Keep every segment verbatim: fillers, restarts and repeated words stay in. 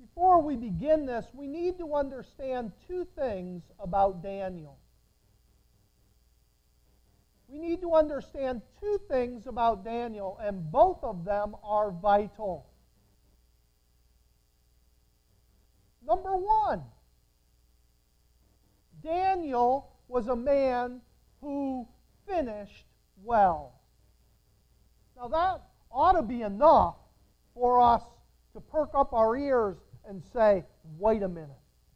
Before we begin this, we need to understand two things about Daniel. We need to understand two things about Daniel, and both of them are vital. Number one, Daniel was a man who finished well. Now that ought to be enough for us to perk up our ears and say, wait a minute.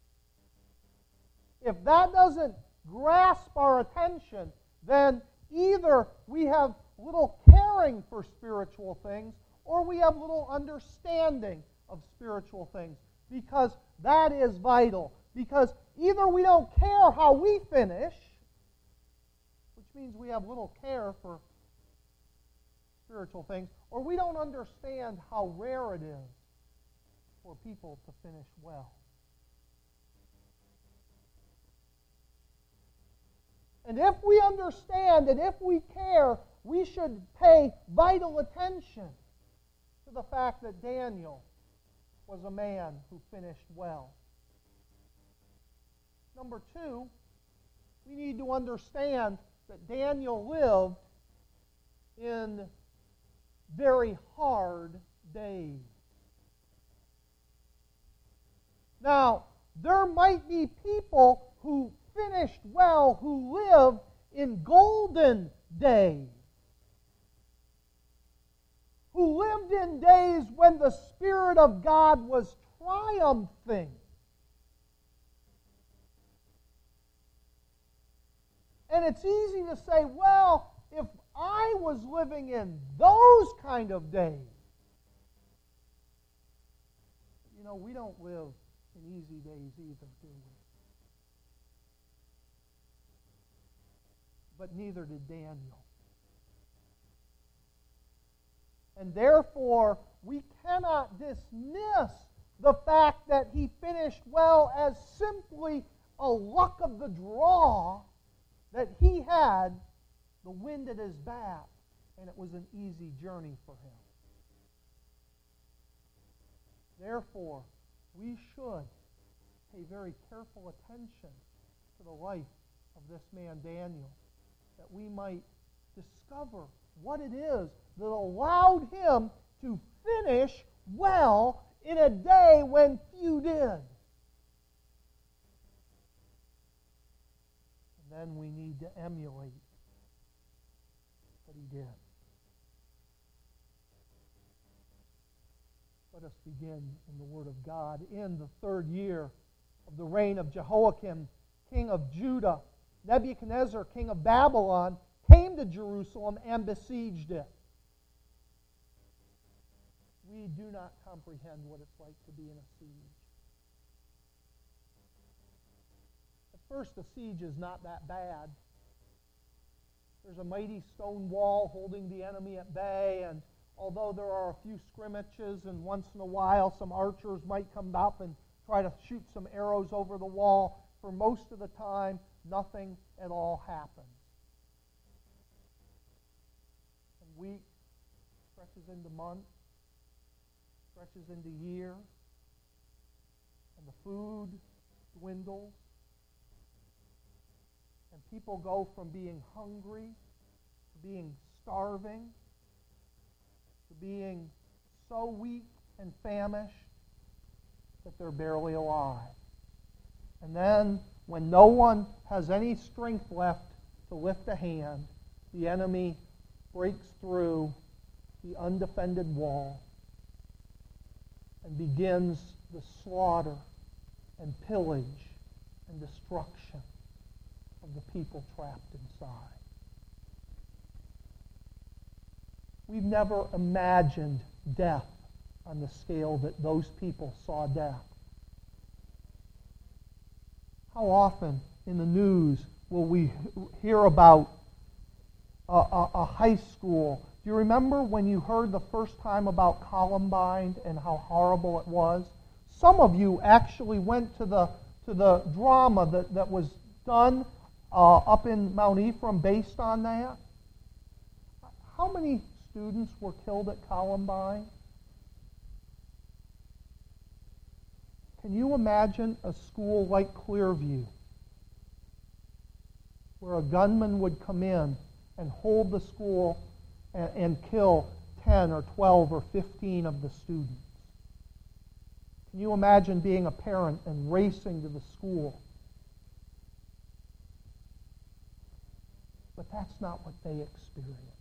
If that doesn't grasp our attention, then either we have little caring for spiritual things or we have little understanding of spiritual things, because that is vital. Because either we don't care how we finish, which means we have little care for spiritual things, or we don't understand how rare it is for people to finish well. And if we understand and if we care, we should pay vital attention to the fact that Daniel was a man who finished well. Number two, we need to understand that Daniel lived in very hard days. Now, there might be people who finished well who lived in golden days, who lived in days when the Spirit of God was triumphing. And it's easy to say, well, if I was living in those kind of days, you know, we don't live in easy days either, do we? But neither did Daniel. And therefore, we cannot dismiss the fact that he finished well as simply a luck of the draw, that he had the wind at his back and it was an easy journey for him. Therefore, we should pay very careful attention to the life of this man Daniel, that we might discover what it is that allowed him to finish well in a day when few did. And then we need to emulate what he did. Let us begin in the Word of God. In the third year of the reign of Jehoiakim, king of Judah, Nebuchadnezzar, king of Babylon, came to Jerusalem and besieged it. We do not comprehend what it's like to be in a siege. At first, the siege is not that bad. There's a mighty stone wall holding the enemy at bay, and although there are a few scrimmages, and once in a while some archers might come up and try to shoot some arrows over the wall, for most of the time, nothing at all happens. And weeks stretches into months, stretches into years, and the food dwindles, and people go from being hungry to being starving to being so weak and famished that they're barely alive. And then, when no one has any strength left to lift a hand, the enemy breaks through the undefended wall and begins the slaughter and pillage and destruction of the people trapped inside. We've never imagined death on the scale that those people saw death. How often in the news will we hear about a, a, a high school? Do you remember when you heard the first time about Columbine and how horrible it was? Some of you actually went to the to the drama that, that was done uh, up in Mount Ephraim based on that. How many students were killed at Columbine? can you imagine a school like Clearview where a gunman would come in and hold the school and, and kill ten or twelve or fifteen of the students? Can you imagine being a parent and racing to the school? But that's not what they experienced.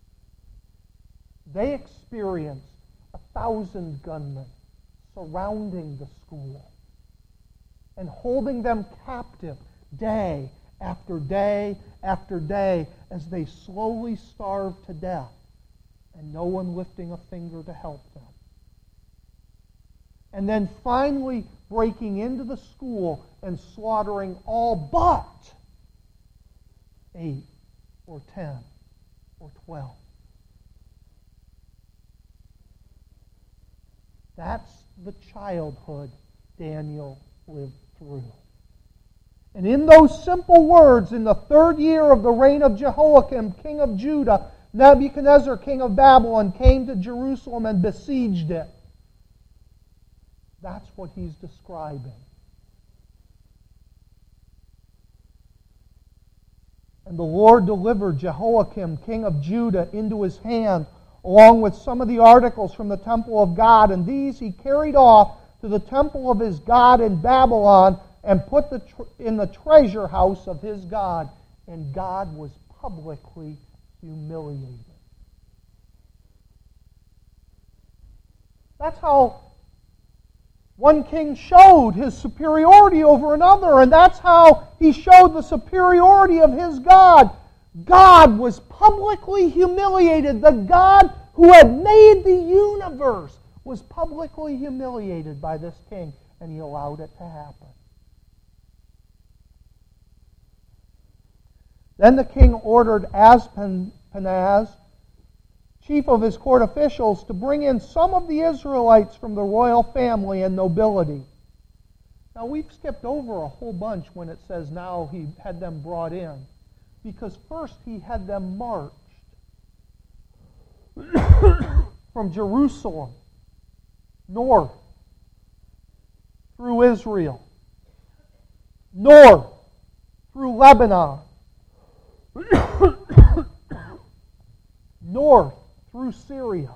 They experienced a thousand gunmen surrounding the school and holding them captive day after day after day as they slowly starved to death, and no one lifting a finger to help them. And then finally breaking into the school and slaughtering all but eight or ten or twelve. That's the childhood Daniel lived through. And in those simple words, in the third year of the reign of Jehoiakim, king of Judah, Nebuchadnezzar, king of Babylon, came to Jerusalem and besieged it. That's what he's describing. And the Lord delivered Jehoiakim, king of Judah, into his hand, along with some of the articles from the temple of God. And these he carried off to the temple of his God in Babylon and put the tr- in the treasure house of his God. And God was publicly humiliated. That's how one king showed his superiority over another, and that's how he showed the superiority of his God. God was publicly humiliated. The God who had made the universe was publicly humiliated by this king, and he allowed it to happen. Then the king ordered Ashpenaz, chief of his court officials, to bring in some of the Israelites from the royal family and nobility. Now, we've skipped over a whole bunch when it says now he had them brought in, because first he had them marched from Jerusalem north through Israel, north through Lebanon, north through Syria,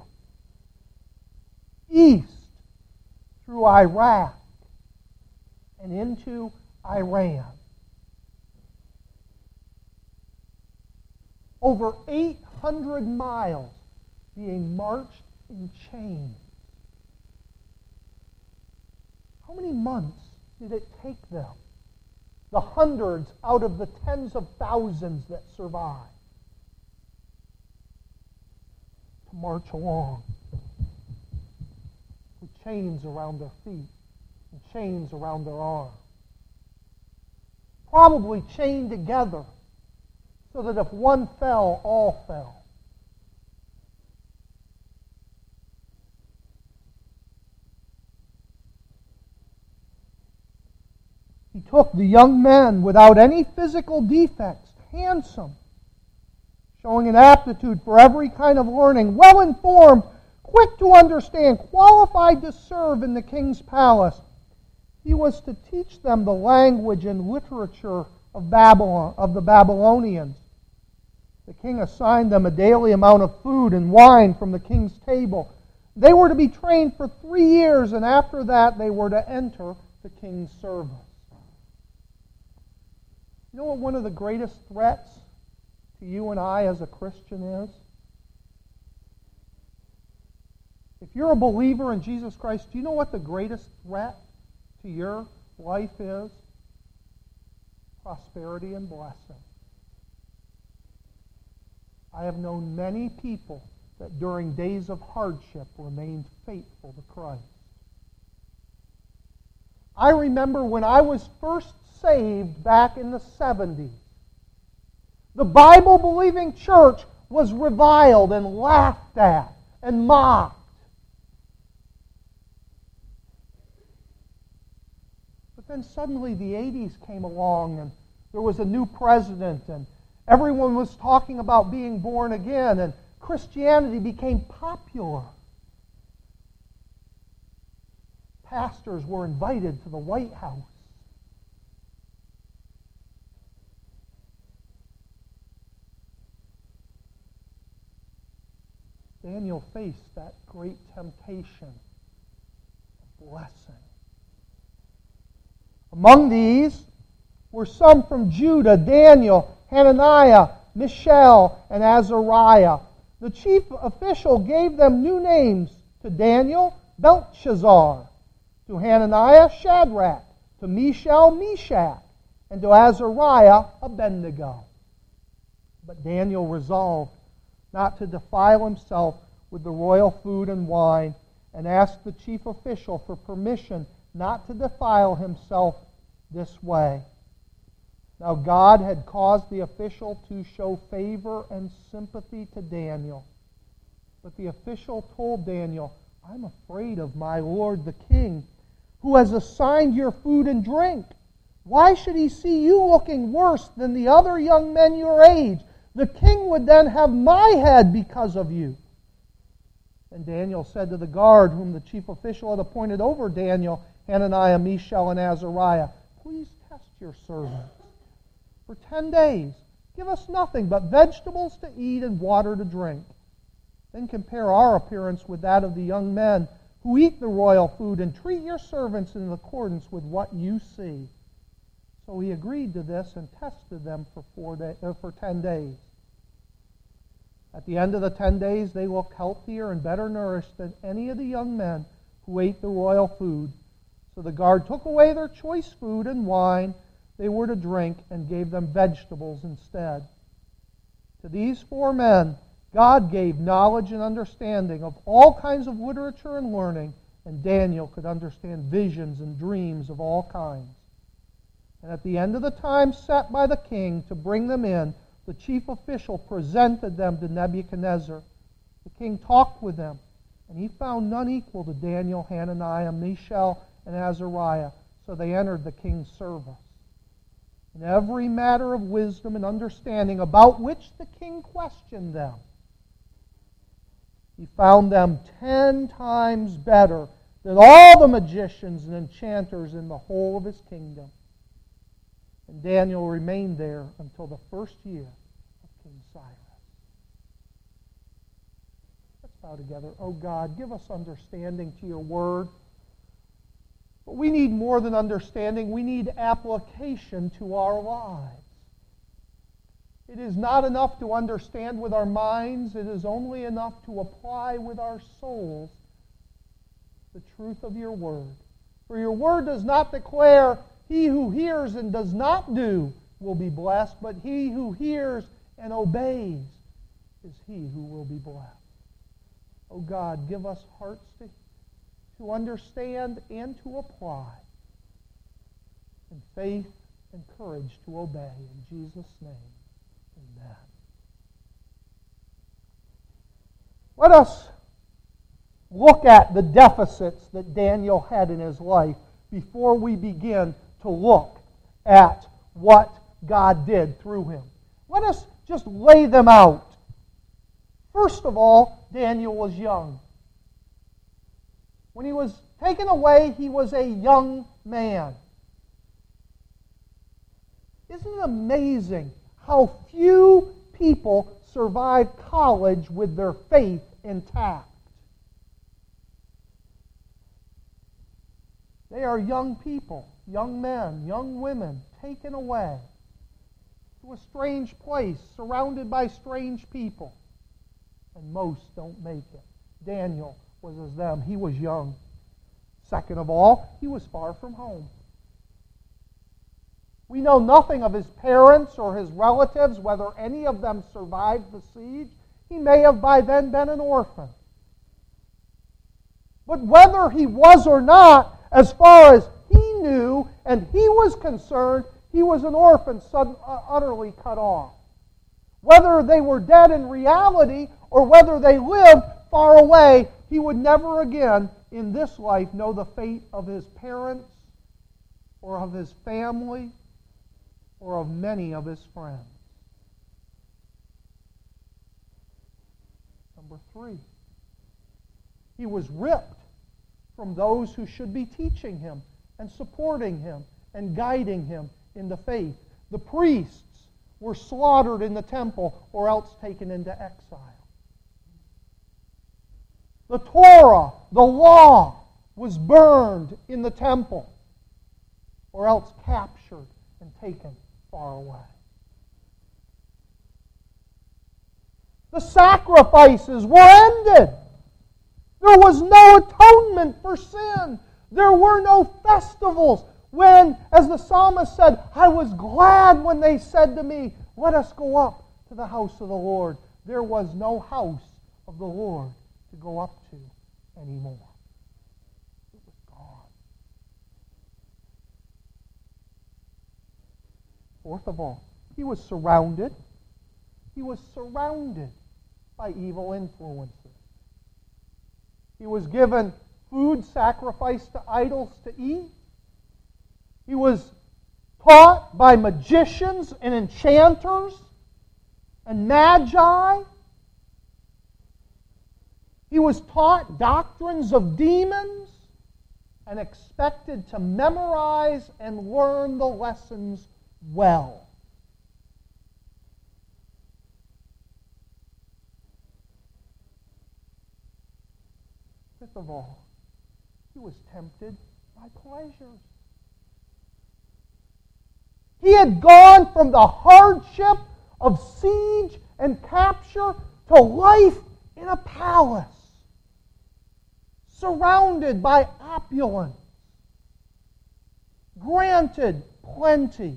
east through Iraq, and into Iran. Over eight hundred miles being marched in chains. How many months did it take them? The hundreds out of the tens of thousands that survived to march along with chains around their feet and chains around their arms. Probably chained together so that if one fell, all fell. He took the young men without any physical defects, handsome, showing an aptitude for every kind of learning, well-informed, quick to understand, qualified to serve in the king's palace. He was to teach them the language and literature of Babylon, of the Babylonians. The king assigned them a daily amount of food and wine from the king's table. They were to be trained for three years, and after that they were to enter the king's service. You know what one of the greatest threats to you and I as a Christian is? If you're a believer in Jesus Christ, do you know what the greatest threat to your life is? Prosperity and blessing. I have known many people that during days of hardship remained faithful to Christ. I remember when I was first saved back in the seventies, the Bible-believing church was reviled and laughed at and mocked. But then suddenly the eighties came along and there was a new president and everyone was talking about being born again and Christianity became popular. pastors were invited to the White House. Daniel faced that great temptation of blessing. Among these were some from Judah: Daniel, Hananiah, Mishael, and Azariah. The chief official gave them new names: to Daniel, Belshazzar; to Hananiah, Shadrach; to Mishael, Meshach; and to Azariah, Abednego. But Daniel resolved not to defile himself with the royal food and wine, and asked the chief official for permission not to defile himself this way. Now God had caused the official to show favor and sympathy to Daniel. But the official told Daniel, "I'm afraid of my lord the king, who has assigned your food and drink. Why should he see you looking worse than the other young men your age? The king would then have my head because of you." And Daniel said to the guard, whom the chief official had appointed over Daniel, Hananiah, Mishael, and Azariah, "Please test your servants for ten days. Give us nothing but vegetables to eat and water to drink. Then compare our appearance with that of the young men who eat the royal food, and treat your servants in accordance with what you see." So he agreed to this and tested them for four day, uh, for ten days. At the end of the ten days, they looked healthier and better nourished than any of the young men who ate the royal food. So the guard took away their choice food and wine they were to drink and gave them vegetables instead. To these four men, God gave knowledge and understanding of all kinds of literature and learning, and Daniel could understand visions and dreams of all kinds. And at the end of the time set by the king to bring them in, the chief official presented them to Nebuchadnezzar. The king talked with them, and he found none equal to Daniel, Hananiah, Mishael, and Azariah, so they entered the king's service. In every matter of wisdom and understanding about which the king questioned them, he found them ten times better than all the magicians and enchanters in the whole of his kingdom. And Daniel remained there until the first year of King Cyrus. Let's bow together. Oh God, give us understanding to your word. But we need more than understanding. We need application to our lives. It is not enough to understand with our minds. It is only enough to apply with our souls the truth of your word. For your word does not declare, "He who hears and does not do will be blessed," but he who hears and obeys is he who will be blessed. Oh God, give us hearts to, to understand and to apply, and faith and courage to obey. In Jesus' name, amen. Let us look at the deficits that Daniel had in his life before we begin to look at what God did through him. Let us just lay them out. First of all, Daniel was young. When he was taken away, he was a young man. Isn't it amazing how few people survive college with their faith intact? They are young people, young men, young women, taken away to a strange place, surrounded by strange people. And most don't make it. Daniel was as them. He was young. Second of all, he was far from home. We know nothing of his parents or his relatives, whether any of them survived the siege. He may have by then been an orphan. But whether he was or not, as far as he knew and he was concerned, he was an orphan, sudden, uh, utterly cut off. Whether they were dead in reality or whether they lived far away, he would never again in this life know the fate of his parents or of his family or of many of his friends. Number three, he was ripped from those who should be teaching him and supporting him and guiding him in the faith. The priests were slaughtered in the temple or else taken into exile. The Torah, the law, was burned in the temple or else captured and taken far away. The sacrifices were ended. There was no atonement for sin. There were no festivals. When, as the psalmist said, I was glad when they said to me, let us go up to the house of the Lord. There was no house of the Lord to go up to anymore. It was gone. Fourth of all, he was surrounded. He was surrounded by evil influences. He was given food sacrificed to idols to eat. He was taught by magicians and enchanters and magi. He was taught doctrines of demons and expected to memorize and learn the lessons well. Fifth of all, he was tempted by pleasures. He had gone from the hardship of siege and capture to life in a palace, surrounded by opulence, granted plenty,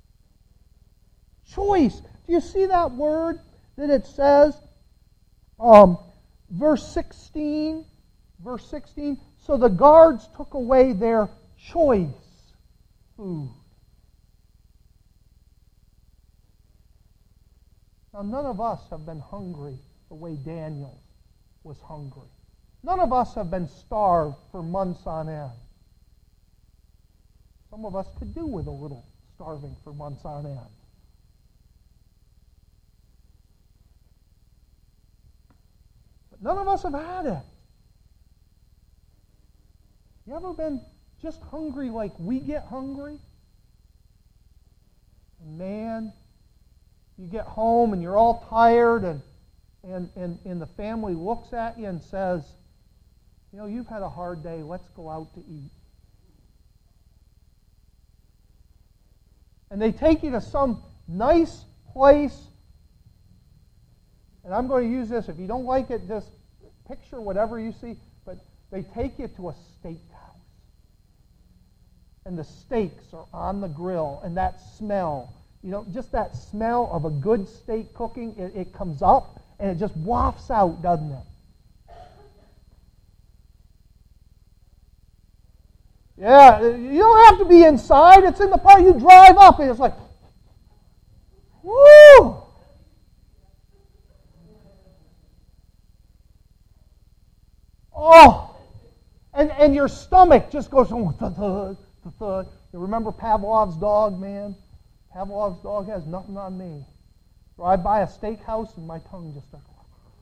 choice. Do you see that word that it says, um, verse sixteen? Verse sixteen, so the guards took away their choice food. Now, none of us have been hungry the way Daniel was hungry. None of us have been starved for months on end. Some of us could do with a little starving for months on end. But none of us have had it. You ever been just hungry like we get hungry? And man, you get home and you're all tired and, and, and, and the family looks at you and says, you know, you've had a hard day, let's go out to eat. And they take you to some nice place, and I'm going to use this, if you don't like it, just picture whatever you see, but they take you to a steakhouse. And the steaks are on the grill, and that smell, you know, just that smell of a good steak cooking, it, it comes up, and it just wafts out, doesn't it? Yeah, you don't have to be inside. It's in the part you drive up, and it's like, woo! Oh! And, and your stomach just goes, oh, thud, thud, thud. You remember Pavlov's dog, man? Pavlov's dog has nothing on me. Drive by a steakhouse and my tongue just starts.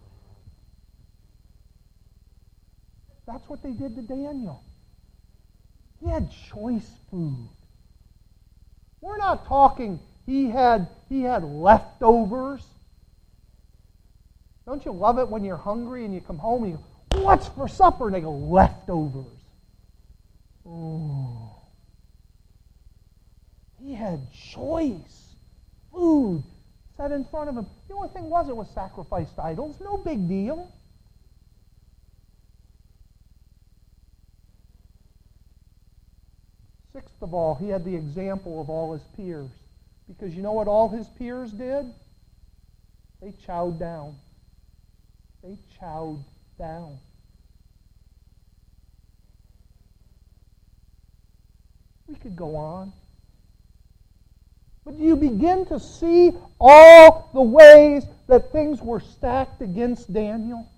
That's what they did to Daniel. He had choice food. We're not talking he had he had leftovers. Don't you love it when you're hungry and you come home and you go, what's for supper? And they go, leftovers. Ooh. He had choice food set in front of him. The only thing was it was sacrificed to idols. No big deal. Sixth of all, he had the example of all his peers. Because you know what all his peers did? They chowed down. They chowed down. We could go on. But do you begin to see all the ways that things were stacked against Daniel?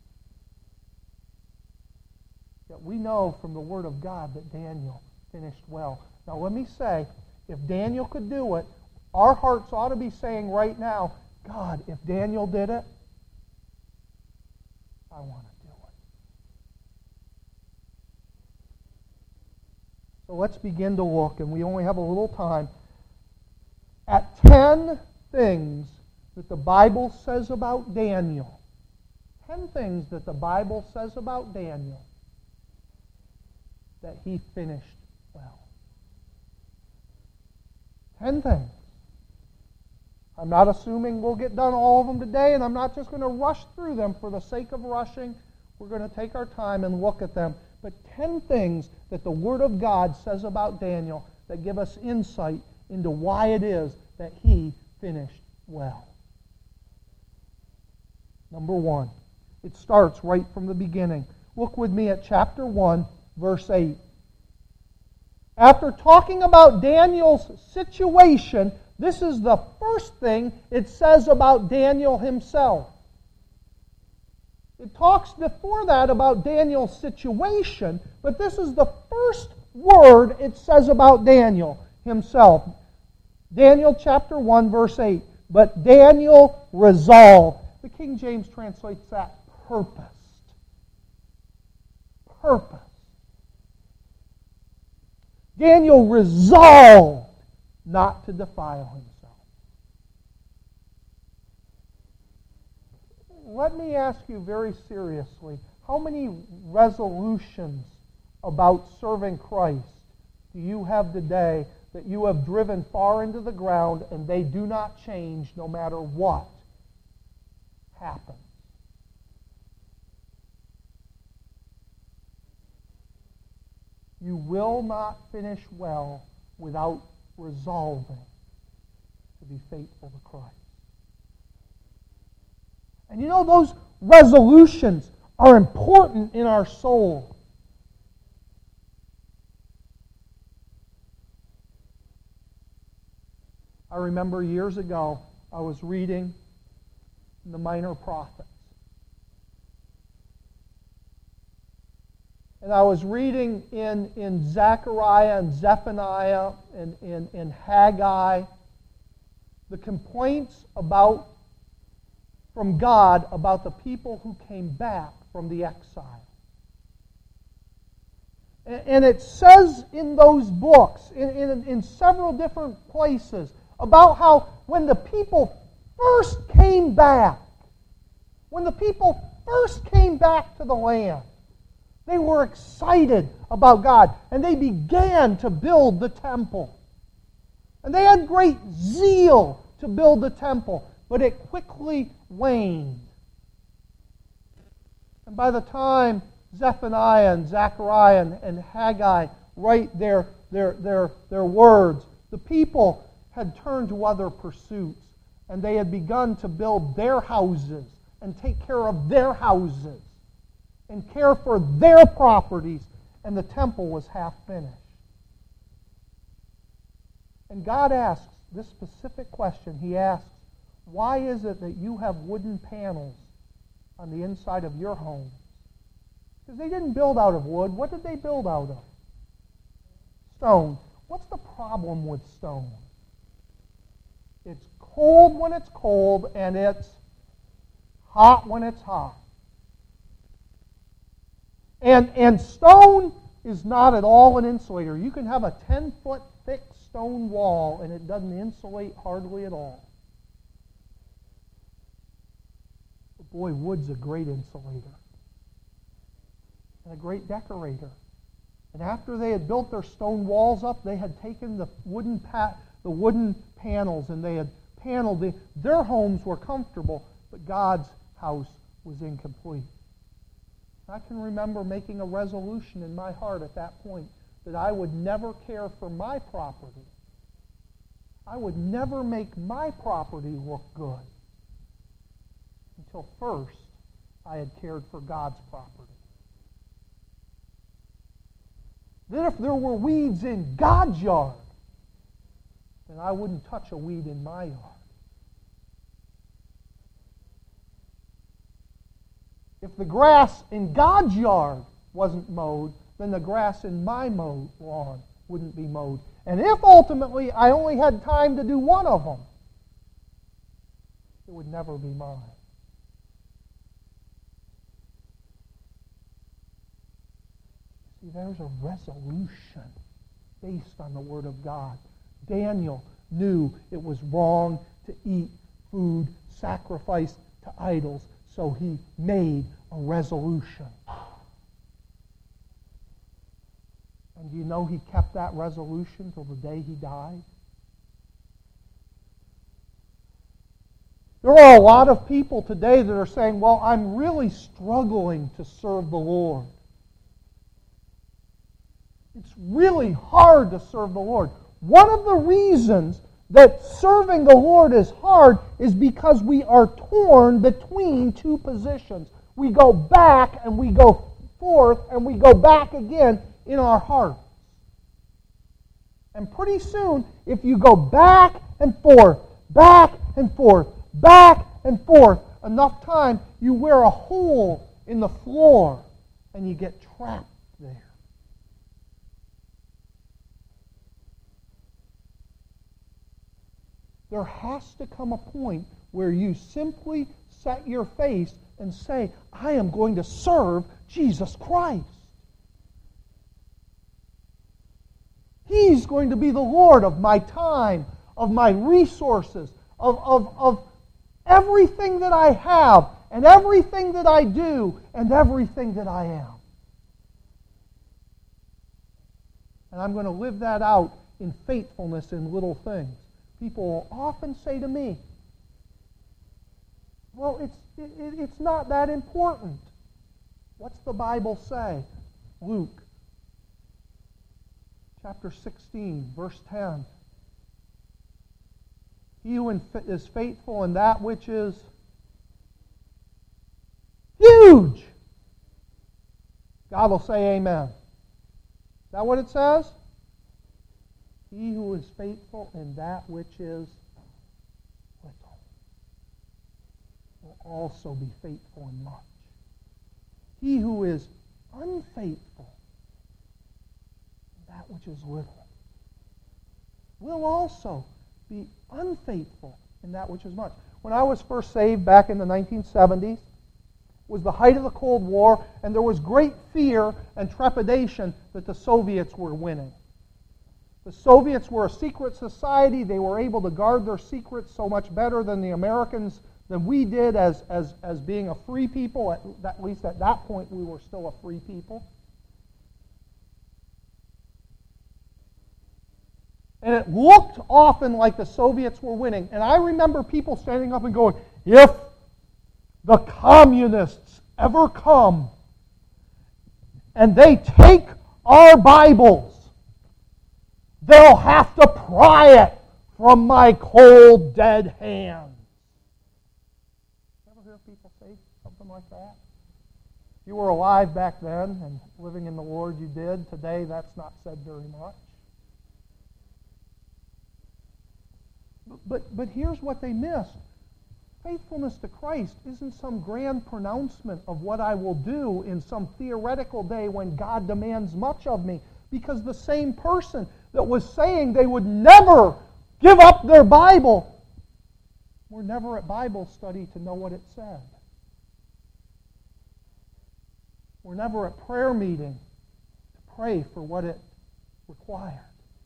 Yet we know from the Word of God that Daniel finished well. Now let me say, if Daniel could do it, our hearts ought to be saying right now, God, if Daniel did it, I want to do it. So let's begin to look, and we only have a little time, at ten things that the Bible says about Daniel. Ten things that the Bible says about Daniel that he finished well. Ten things. I'm not assuming we'll get done all of them today, and I'm not just going to rush through them for the sake of rushing. We're going to take our time and look at them. But ten things that the Word of God says about Daniel that give us insight into why it is that he finished well. Number one, it starts right from the beginning. Look with me at chapter one, verse eight. After talking about Daniel's situation, this is the first thing it says about Daniel himself. It talks before that about Daniel's situation, but this is the first word it says about Daniel himself. Daniel chapter one, verse eight. But Daniel resolved. The King James translates that purposed. Purpose. Daniel resolved not to defile himself. Let me ask you very seriously, how many resolutions about serving Christ do you have today that you have driven far into the ground and they do not change no matter what happens? You will not finish well without resolving to be faithful to Christ. And you know, those resolutions are important in our soul. I remember years ago, I was reading the Minor Prophets. And I was reading in, in Zechariah and Zephaniah and in, in Haggai the complaints about from God about the people who came back from the exile. And, and it says in those books, in, in, in several different places, about how when the people first came back, when the people first came back to the land, they were excited about God, and they began to build the temple. And they had great zeal to build the temple, but it quickly waned. And by the time Zephaniah and Zechariah and, and Haggai write their, their, their, their words, the people had turned to other pursuits, and they had begun to build their houses and take care of their houses and care for their properties, and the temple was half finished. And God asks this specific question. He asks, why is it that you have wooden panels on the inside of your homes? Because they didn't build out of wood. What did they build out of? Stone. What's the problem with stone? It's cold when it's cold, and it's hot when it's hot. And, and stone is not at all an insulator. You can have a ten-foot thick stone wall, and it doesn't insulate hardly at all. But boy, wood's a great insulator and a great decorator. And after they had built their stone walls up, they had taken the wooden pa- the wooden panels, and they had paneled the, their homes were comfortable, but God's house was incomplete. I can remember making a resolution in my heart at that point that I would never care for my property. I would never make my property look good until first I had cared for God's property. Then if there were weeds in God's yard, then I wouldn't touch a weed in my yard. If the grass in God's yard wasn't mowed, then the grass in my mowed lawn wouldn't be mowed. And if ultimately I only had time to do one of them, it would never be mine. See, there's a resolution based on the Word of God. Daniel knew it was wrong to eat food sacrificed to idols, so he made a resolution. And do you know he kept that resolution till the day he died? There are a lot of people today that are saying, well, I'm really struggling to serve the Lord. It's really hard to serve the Lord. One of the reasons that serving the Lord is hard is because we are torn between two positions. We go back and we go forth and we go back again in our hearts. And pretty soon, if you go back and forth, back and forth, back and forth, enough time, you wear a hole in the floor and you get trapped there. There has to come a point where you simply set your face and say, I am going to serve Jesus Christ. He's going to be the Lord of my time, of my resources, of, of, of everything that I have, and everything that I do, and everything that I am. And I'm going to live that out in faithfulness in little things. People will often say to me, well, it's, it, it's not that important. What's the Bible say? Luke chapter sixteen, verse ten. He who is faithful in that which is huge, God will say amen. Is that what it says? He who is faithful in that which is little will also be faithful in much. He who is unfaithful in that which is little will also be unfaithful in that which is much. When I was first saved back in the nineteen seventies, it was the height of the Cold War, and there was great fear and trepidation that the Soviets were winning. The Soviets were a secret society. They were able to guard their secrets so much better than the Americans, than we did as, as, as being a free people. At, at least at that point, we were still a free people. And it looked often like the Soviets were winning. And I remember people standing up and going, if the communists ever come and they take our Bibles, they'll have to pry it from my cold, dead hands. You ever hear people say something like that? You were alive back then and living in the Lord, you did. Today, that's not said very much. But, but here's what they missed. Faithfulness to Christ isn't some grand pronouncement of what I will do in some theoretical day when God demands much of me. Because the same person that was saying they would never give up their Bible were never at Bible study to know what it said. We're never at prayer meeting to pray for what it required.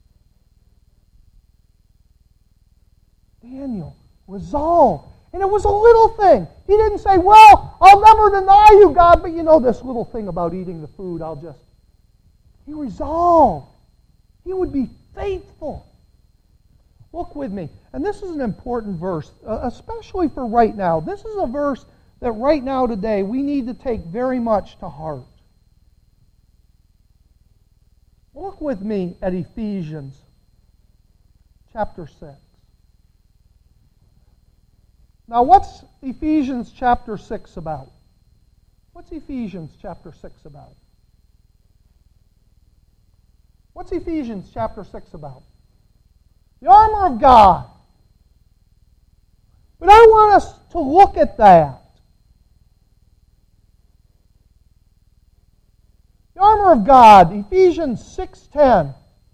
Daniel resolved. And it was a little thing. He didn't say, well, I'll never deny you, God, but you know this little thing about eating the food, I'll just... He resolved. He would be faithful. Look with me. And this is an important verse, uh, especially for right now. This is a verse that right now today we need to take very much to heart. Look with me at Ephesians chapter six. Now, what's Ephesians chapter six about? What's Ephesians chapter six about? What's Ephesians chapter six about? The armor of God. But I want us to look at that. The armor of God, Ephesians six ten.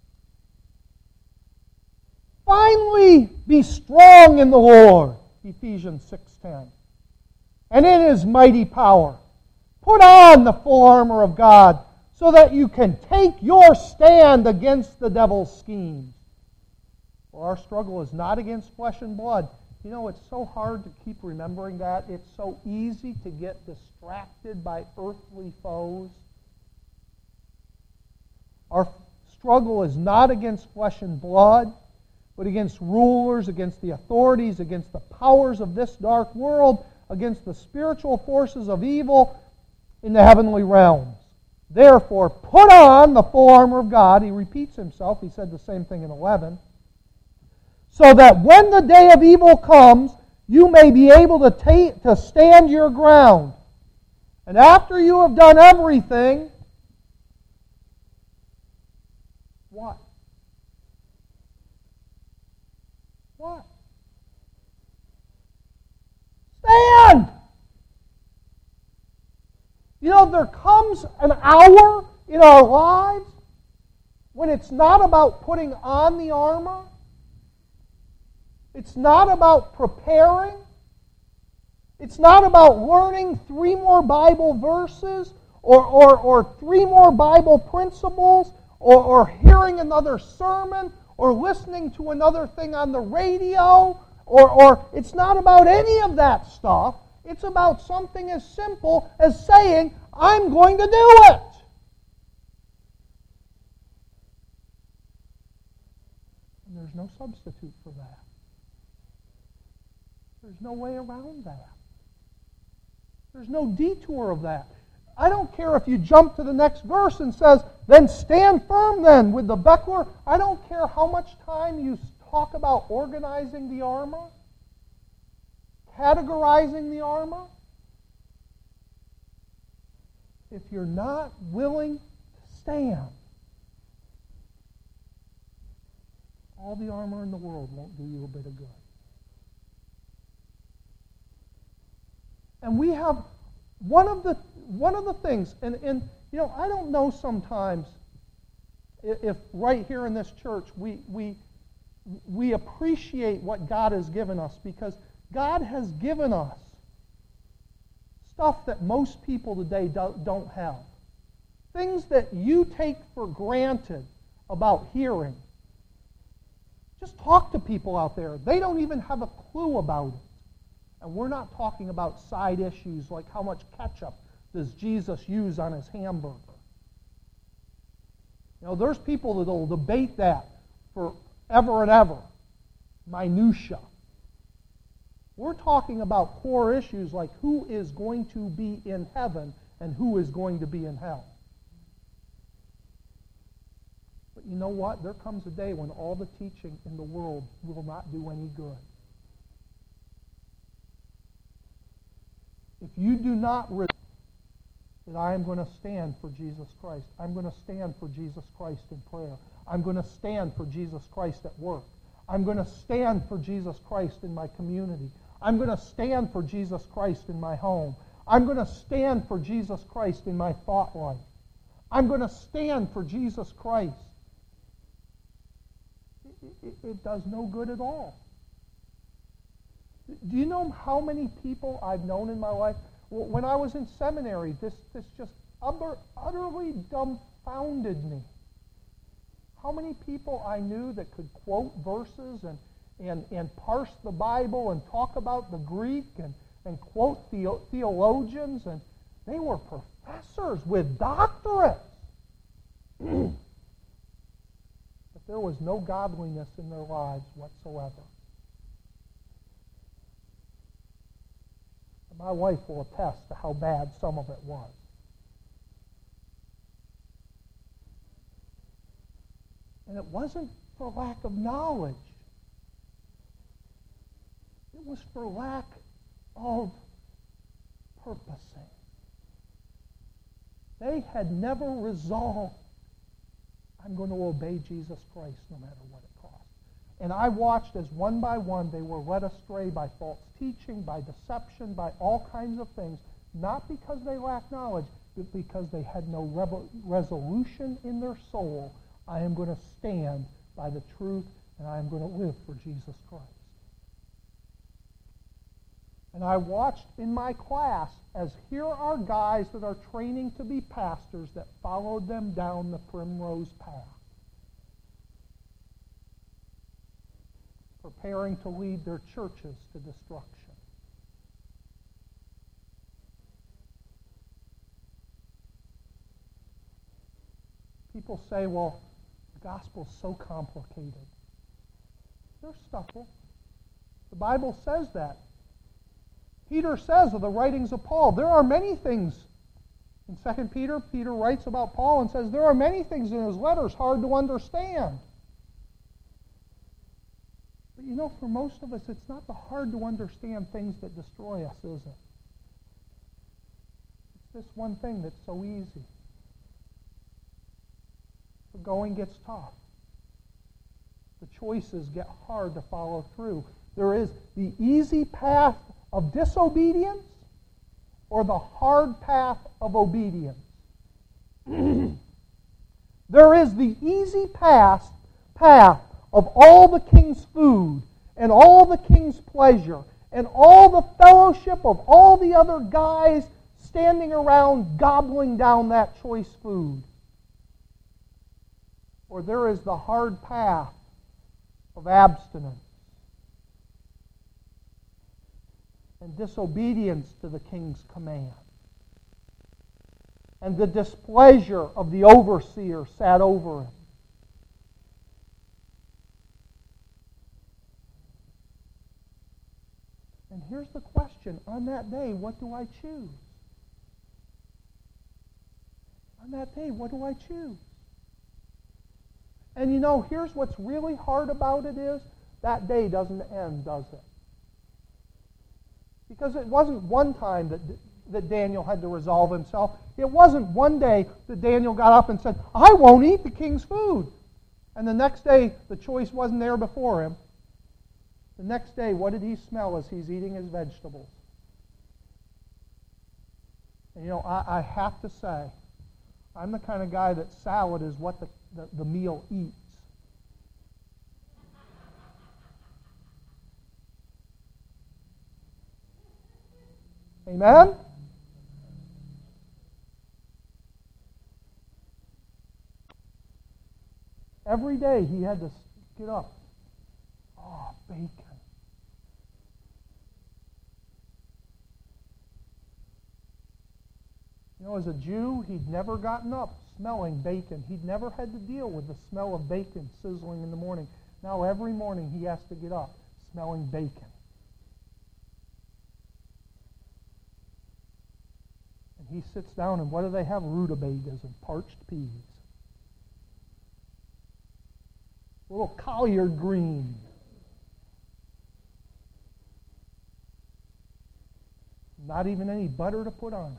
Finally, be strong in the Lord, Ephesians six ten. And in His mighty power, put on the full armor of God, so that you can take your stand against the devil's schemes. For our struggle is not against flesh and blood. You know, it's so hard to keep remembering that. It's so easy to get distracted by earthly foes. Our struggle is not against flesh and blood, but against rulers, against the authorities, against the powers of this dark world, against the spiritual forces of evil in the heavenly realms. Therefore, put on the full armor of God. He repeats himself. He said the same thing in eleven. So that when the day of evil comes, you may be able to, ta- to stand your ground. And after you have done everything, what? What? Stand! You know, there comes an hour in our lives when it's not about putting on the armor. It's not about preparing. It's not about learning three more Bible verses or, or, or three more Bible principles or, or hearing another sermon or listening to another thing on the radio. Or, or it's not about any of that stuff. It's about something as simple as saying, I'm going to do it. And there's no substitute for that. There's no way around that. There's no detour of that. I don't care if you jump to the next verse and says, then stand firm then with the buckler. I don't care how much time you talk about organizing the armor, categorizing the armor. If you're not willing to stand, all the armor in the world won't do you a bit of good. And we have one of the one of the things, and, and you know, I don't know sometimes if, if right here in this church we we we appreciate what God has given us, because God has given us stuff that most people today do, don't have. Things that you take for granted about hearing. Just talk to people out there. They don't even have a clue about it. And we're not talking about side issues like how much ketchup does Jesus use on his hamburger. You know, there's people that will debate that forever and ever. Minutia. We're talking about core issues like who is going to be in heaven and who is going to be in hell. But you know what? There comes a day when all the teaching in the world will not do any good. If you do not realize that I am going to stand for Jesus Christ, I'm going to stand for Jesus Christ in prayer, I'm going to stand for Jesus Christ at work, I'm going to stand for Jesus Christ in my community, I'm going to stand for Jesus Christ in my home, I'm going to stand for Jesus Christ in my thought life, I'm going to stand for Jesus Christ, it, it, it does no good at all. Do you know how many people I've known in my life? When I was in seminary, this, this just utter, utterly dumbfounded me. How many people I knew that could quote verses and, and, and parse the Bible and talk about the Greek and, and quote the, theologians, and they were professors with doctorates. But there was no godliness in their lives whatsoever. My wife will attest to how bad some of it was. And it wasn't for lack of knowledge. It was for lack of purposing. They had never resolved, I'm going to obey Jesus Christ no matter what it costs. And I watched as one by one they were led astray by false teaching, by deception, by all kinds of things, not because they lacked knowledge, but because they had no revo- resolution in their soul. I am going to stand by the truth, and I am going to live for Jesus Christ. And I watched in my class as here are guys that are training to be pastors that followed them down the primrose path, preparing to lead their churches to destruction. People say, well, the gospel's so complicated. There's stuff. The Bible says that. Peter says of the writings of Paul, there are many things. In Second Peter, Peter writes about Paul and says, there are many things in his letters hard to understand. But you know, for most of us, it's not the hard to understand things that destroy us, is it? It's this one thing that's so easy. The going gets tough. The choices get hard to follow through. There is the easy path of disobedience or the hard path of obedience. There is the easy path, path of all the king's food and all the king's pleasure and all the fellowship of all the other guys standing around gobbling down that choice food. Or there is the hard path of abstinence and disobedience to the king's command, and the displeasure of the overseer sat over him. And here's the question, on that day, what do I choose? On that day, what do I choose? And you know, here's what's really hard about it is, that day doesn't end, does it? Because it wasn't one time that, that Daniel had to resolve himself. It wasn't one day that Daniel got up and said, I won't eat the king's food. And the next day, the choice wasn't there before him. The next day, what did he smell as he's eating his vegetables? And you know, I, I have to say, I'm the kind of guy that salad is what the, the, the meal eats. Amen? Every day he had to get up. Oh, bacon. You know, as a Jew, he'd never gotten up smelling bacon. He'd never had to deal with the smell of bacon sizzling in the morning. Now every morning he has to get up smelling bacon. And he sits down, and what do they have? Rutabagas and parched peas. A little collard green. Not even any butter to put on it.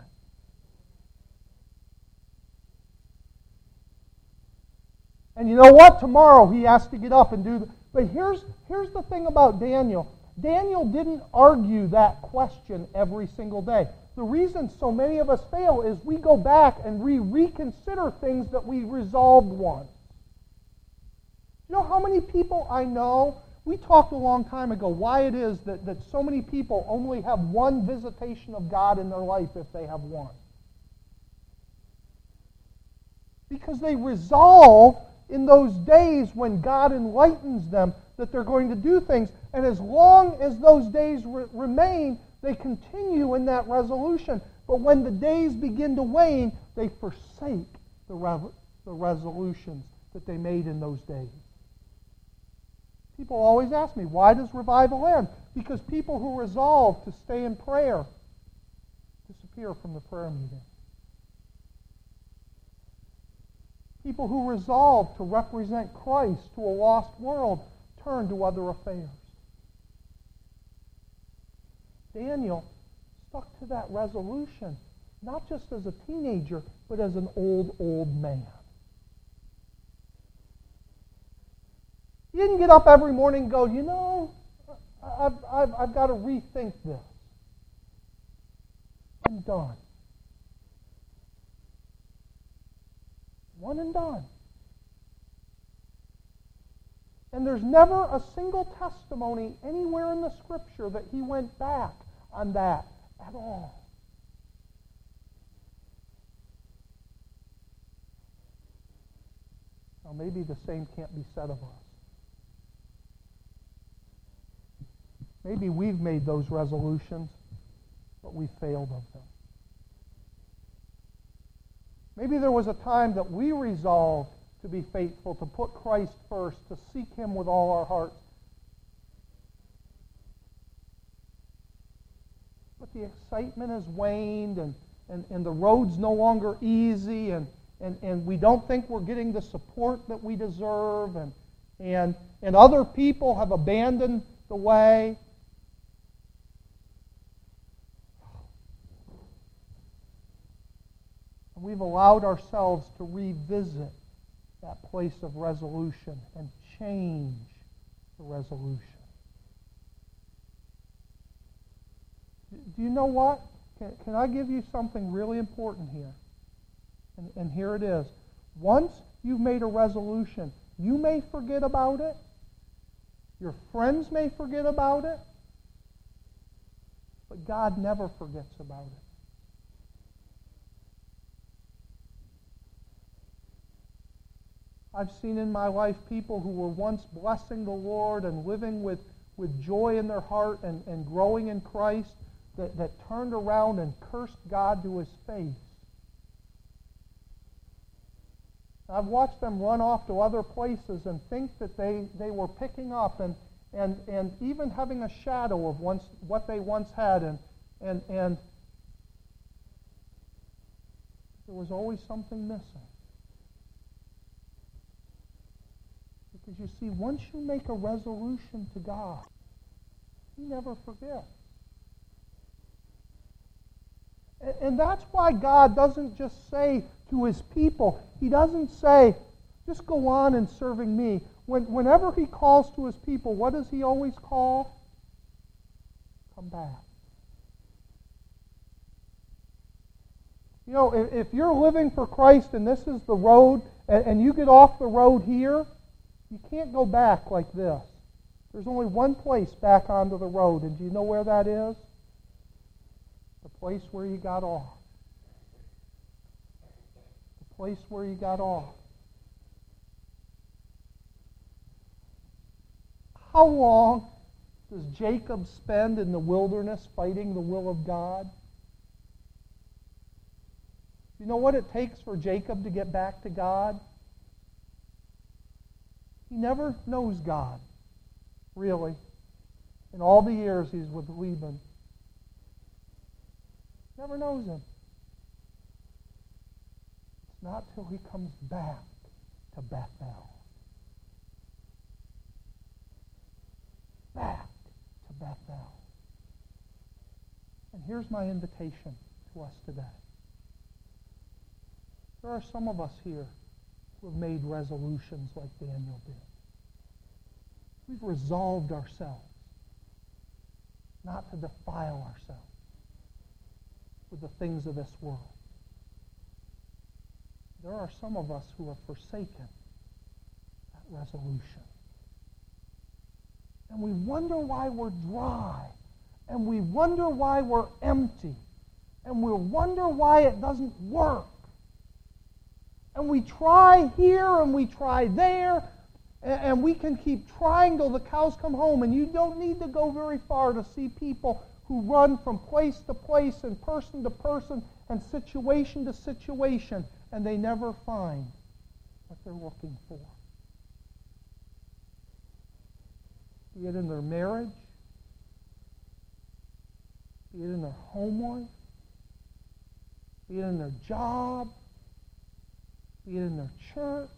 And you know what? Tomorrow he has to get up and do... The, but here's, here's the thing about Daniel. Daniel didn't argue that question every single day. The reason so many of us fail is we go back and we reconsider things that we resolved once. You know how many people I know, we talked a long time ago why it is that, that so many people only have one visitation of God in their life if they have one. Because they resolve in those days when God enlightens them that they're going to do things. And as long as those days re- remain, they continue in that resolution. But when the days begin to wane, they forsake the, re- the resolutions that they made in those days. People always ask me, why does revival end? Because people who resolve to stay in prayer disappear from the prayer meeting. People who resolve to represent Christ to a lost world turn to other affairs. Daniel stuck to that resolution, not just as a teenager, but as an old, old man. He didn't get up every morning and go, you know, I've, I've, I've got to rethink this. I'm done. One and done. And there's never a single testimony anywhere in the Scripture that he went back on that at all. Now, maybe the same can't be said of us. Maybe we've made those resolutions, but we failed of them. Maybe there was a time that we resolved to be faithful, to put Christ first, to seek Him with all our hearts. But the excitement has waned, and, and, and the road's no longer easy, and, and, and we don't think we're getting the support that we deserve, and, and, and other people have abandoned the way. And we've allowed ourselves to revisit that place of resolution and change the resolution. Do you know what? Can, can I give you something really important here? And, and here it is. Once you've made a resolution, you may forget about it. Your friends may forget about it. But God never forgets about it. I've seen in my life people who were once blessing the Lord and living with, with joy in their heart and, and growing in Christ that, that turned around and cursed God to His face. I've watched them run off to other places and think that they, they were picking up and, and, and even having a shadow of once what they once had. And, and, and there was always something missing. Because you see, once you make a resolution to God, He never forgets. And, and that's why God doesn't just say to His people, He doesn't say, just go on in serving me. When, whenever He calls to His people, what does He always call? Come back. You know, if, if you're living for Christ and this is the road, and, and you get off the road here, you can't go back like this. There's only one place back onto the road, and do you know where that is? The place where you got off. The place where you got off. How long does Jacob spend in the wilderness fighting the will of God? You know what it takes for Jacob to get back to God? He never knows God, really, in all the years he's with Laban. Never knows Him. It's not till he comes back to Bethel. Back to Bethel. And here's my invitation to us today. There are some of us here who have made resolutions like Daniel did. We've resolved ourselves not to defile ourselves with the things of this world. There are some of us who have forsaken that resolution. And we wonder why we're dry. And we wonder why we're empty. And we wonder why it doesn't work. And we try here and we try there, and we can keep trying till the cows come home. And you don't need to go very far to see people who run from place to place and person to person and situation to situation, and they never find what they're looking for. Be it in their marriage, be it in their home life, be it in their job, be it in their church,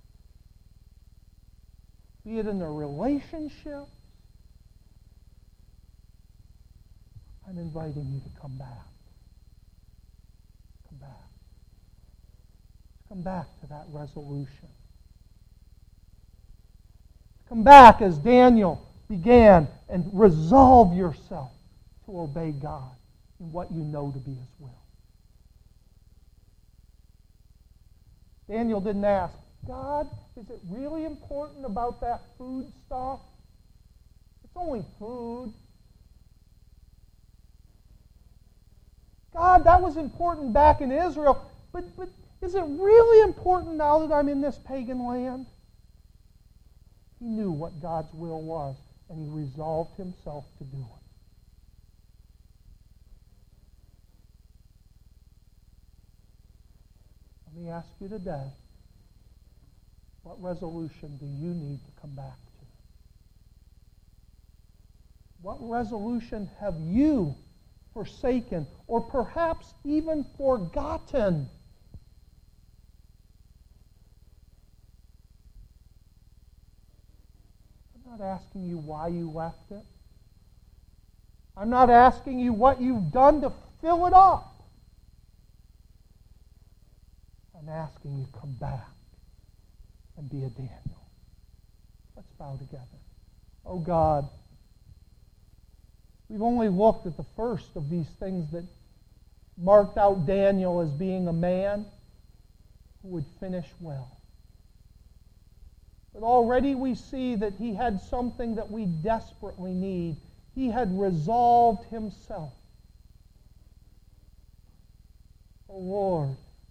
be it in their relationships. I'm inviting you to come back. Come back. Come back to that resolution. Come back as Daniel began and resolve yourself to obey God in what you know to be His will. Daniel didn't ask, God, is it really important about that food stuff? It's only food. God, that was important back in Israel, but, but is it really important now that I'm in this pagan land? He knew what God's will was, and he resolved himself to do it. Let me ask you today, what resolution do you need to come back to? What resolution have you forsaken or perhaps even forgotten? I'm not asking you why you left it. I'm not asking you what you've done to fill it up. I'm asking you to come back and be a Daniel. Let's bow together. Oh God, we've only looked at the first of these things that marked out Daniel as being a man who would finish well. But already we see that he had something that we desperately need. He had resolved himself. Oh Lord,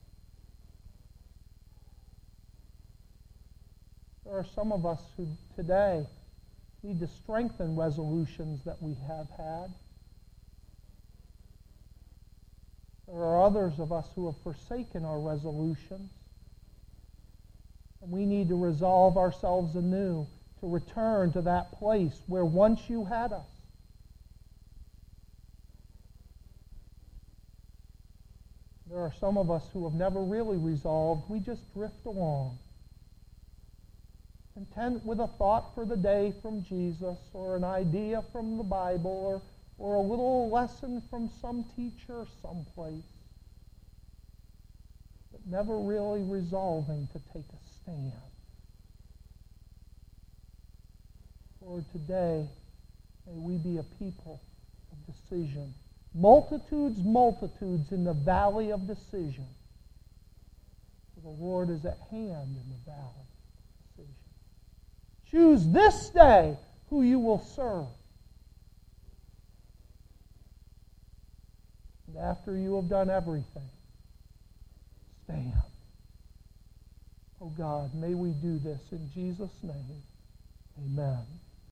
there are some of us who today need to strengthen resolutions that we have had. There are others of us who have forsaken our resolutions. And we need to resolve ourselves anew to return to that place where once you had us. There are some of us who have never really resolved. We just drift along. Content with a thought for the day from Jesus, or an idea from the Bible, or, or a little lesson from some teacher someplace, but never really resolving to take a stand. Lord, today, may we be a people of decision. Multitudes, multitudes in the valley of decision. For the Lord is at hand in the valley of decision. Choose this day who you will serve. And after you have done everything, stand. Oh God, may we do this in Jesus' name. Amen.